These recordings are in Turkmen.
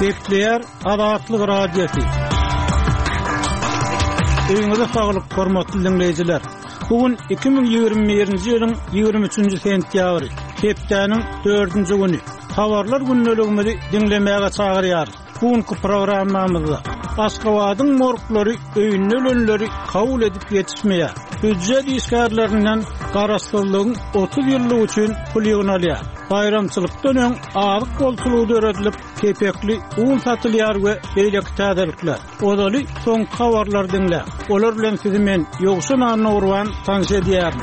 Kepler Adatlyk radiosu. Öňüňizde saglyk hormatly dinleýijiler. Bugün 2021-nji ýylyň 23-nji sentýabry, Keplerniň 4-nji güni. Habarlar günneligimizi dinlemäge çagyrýar. Bugünkü programmamyzda Aşgabatyň morglary öýünli ölenleri kabul edip ýetişmeýär. Hüccet işgärlerinden garaşsyzlygyň 30 ýyllyk üçin pulýyny alýar. Bayramçylykdan öň azyk bolçulugy öredilip, kepekli un satylýar we beýleki täzelikler. Odaly soň habarlar dinle. Olar bilen sizi men Ýogşan Anurwan tanış edýärim.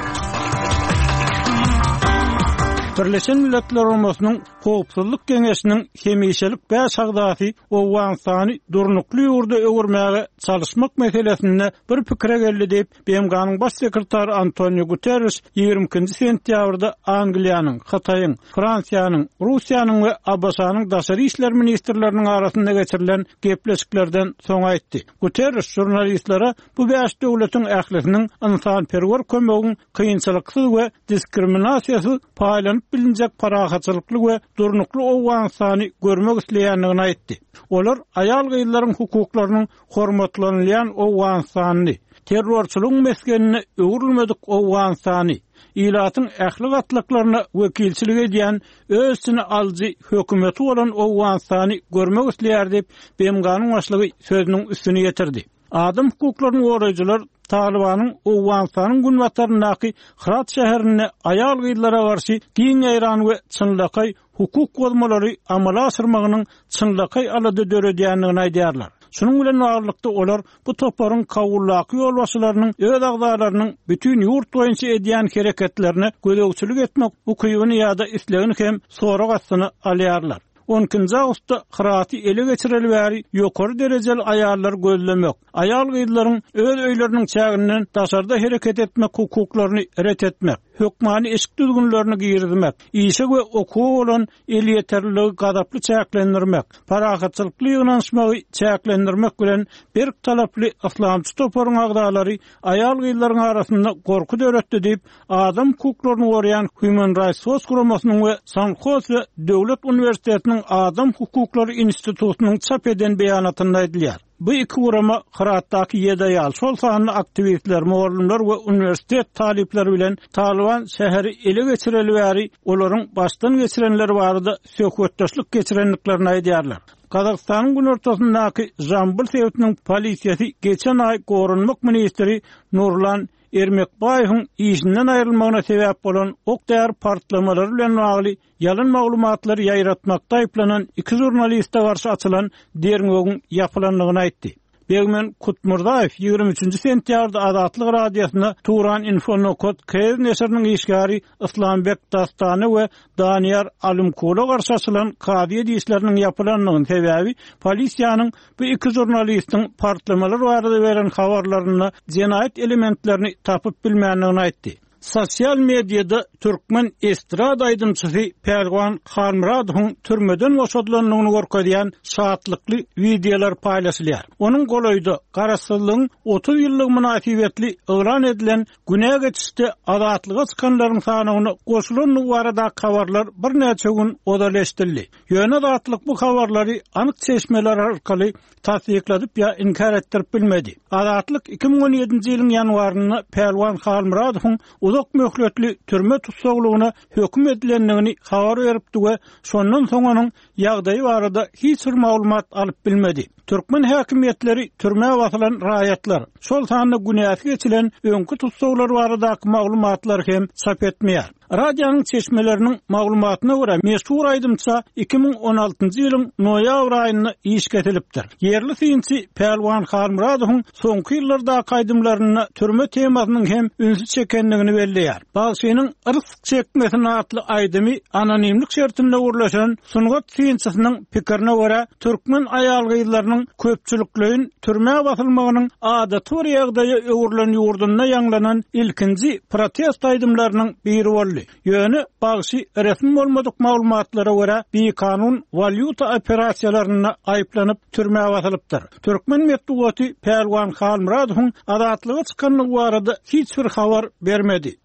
Birleşen Milletler Ulamasının Howpsuzlyk Geňeşiniň hemişelik bäş agdaty Owgaňstany durnukly ýurda öwürmäge çalışmak meselesinde bir pikire geldi diýip BMG'nyň baş sekretary Antonio Guterres 20-nji sentýabrda Angliýanyň, Hataýyň, Fransiýanyň, Russiýanyň we Abbasanyň daşary işler ministrleriniň arasynda geçirilen gepleşiklerden soň aýtdy. Guterres jurnalistlara bu bäş döwletiň ählisiniň insanperwer kömegiň kynçylyksız we diskriminasiýasy paýlanyp bilinjek parahatçylykly we durnukly Owgaňstany görmek isleýändigini aýtdy. Olar aýal gyýlaryň hukuklarynyň hormatlanýan Owgaňstany, terrorçylyk meskenine öwrülmedik Owgaňstany, ilatyň ähli gatlyklaryna wekilçilik edýän özüni aljy hökümeti bolan Owgaňstany görmek isleýär diýip BMG'nyň başlygy sözüniň üstüne ýetirdi. Adam hukuklaryny goraýjylar Talibanyň Owgaňstanyň günbataryndaky Herat şäherine aýal gyýlara garşy giň ýaýran we çynlakay hukuk gozmalary amala asyrmagynyň çynlakay alady döredýändigini aýdýarlar. Şunun bilen baglykda olar bu toparyň kabullaky ýolbaşçylarynyň öz agdalarynyň bütün ýurt boýunça edýän hereketlerine gödögçilik etmek ukybyny ýa-da islegini hem sorak astyna alýarlar. 10-njy awgustda Heraty ele geçirilýär, ýokary derejeli aýallar gözlemek, aýal gyýlaryň öz öýleriniň çäginden daşarda hereket etmek hukuklaryny ret etmek, hökmany eşik düzgünlerini giýirmek, işe we okuw bolan el ýeterligi gadaply çäklendirmek, parahatçylykly ýygnaşmagy çäklendirmek bilen bir talaply islamçy toparyň agdalary aýal gyýlaryň arasynda gorku döretdi diýip adam hukuklaryny goraýan Human Rights Watch guramasynyň we Sankhos we Döwlet Uniwersitetiniň Adam Hukuklary Institutunyň çap eden beýanatynda aýdylýar. Bu iki urama Heratdaky 7 aýal şol sanly aktivistler, muallimler we uniwersitet talipleri bilen Taliban şäheri ele geçirilýär, olaryň başdan geçirenleri barada söhbetdeşlik geçirenliklerini aýdýarlar. Kazakstanyň gün ortasyndaky Jambul şäheriniň polisiýasy geçen ay gorunmak ministri Nurlan Ermekbaýyň işinden aýrylmagyna sebäp bolan okdär partlamalary bilen bagly ýalyn maglumatlary ýaýratmakda aýplanan 2 jurnalista garşy açylan derňegiň ýapylandygyny aýtdy. Begmen Kutmurdaýew 23-nji sentýabrda Adatlyk radiosyna Turan Infonokod Kez neşriniň işgäri Islambek Dastany we Danyar Alymkola garşy açylan kady edişleriniň ýapylandygyny sebäbi polisiýanyň bu 2 jurnalistiň partlamalar barada beren habarlaryna jenaýat elementlerini tapyp bilmänligini aýtdy. Sosial mediada Türkmen estrad aýdymçysy Perwan Halmuradowyň türmeden boşadylanyny gorkadýan şahatlykly videolar paýlaşylýar. Onuň golaýda garaşsyzlygyň 30 ýyllyk münasibetli ýylan edilen günä geçişde adatlyga çykanlaryň sanyny goşulan barada habarlar bir näçe gün odaleşdirildi. Ýöne adatlyk bu habarlary anyk çeşmeler arkaly tasdikladyp ýa inkar etdirip bilmedi. Adatlyk 2017-nji ýylyň ýanwaryna Perwan Halmuradowyň uzak möhletli türme tutsaglygyna höküm edilendigini habar beripdi we şondan soň onuň ýagdaýy barada hiç bir maglumat alyp bilmedi. Türkmen häkimetleri türme wasylan raýatlar, şol sanyny günäsi geçilen öňkü tutsaglar baradaky maglumatlar hem çap etmeýär. Radioň çeşmeleriniň maglumatyna görä meşhur aýdymça 2016-njy ýylyň noýabr aýyna iş getilipdir. Yerli synçy Perwan Halmuradowyň soňky ýyllarda kaydymlaryna türme temasynyň hem ünsü çekendigini belleýär. Bagşynyň ırsyk çekmesine atly aýdymy anonimlik şertinde urlaşan Sungat synçysynyň pikirine görä türkmen aýal gyýlarynyň köpçüliklerin türme basylmagynyň adaty bir ýagdaýa öwrülen ýurduna ýanglanan ilkinji protest aýdymlarynyň biri boldy. Ýöne bagşy resmi bolmadyk maglumatlara görä bir kanun valyuta operasiýalaryna aýplanyp türme basylypdyr. Türkmen medeniýeti Perwan Halmuradowyň adatlyga çykanlygy barada hiç bir habar bermedi.